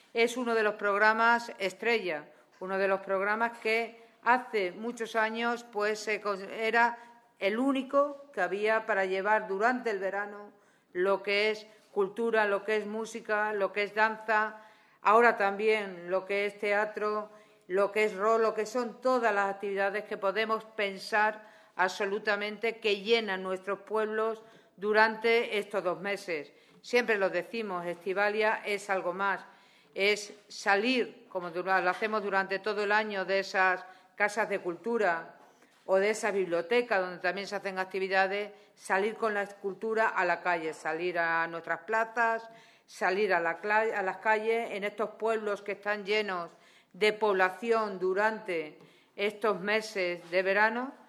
es uno de los programas estrella, uno de los programas que hace muchos años pues era el único que había para llevar durante el verano lo que es cultura, lo que es música, lo que es danza, ahora también lo que es teatro, lo que es rol, lo que son todas las actividades que podemos pensar absolutamente que llenan nuestros pueblos durante estos 2 meses. Siempre lo decimos, Estivalia es algo más, es salir, como lo hacemos durante todo el año, de esas casas de cultura o de esa biblioteca donde también se hacen actividades, salir con la cultura a la calle, salir a nuestras plazas, salir a las calles en estos pueblos que están llenos de población durante estos meses de verano,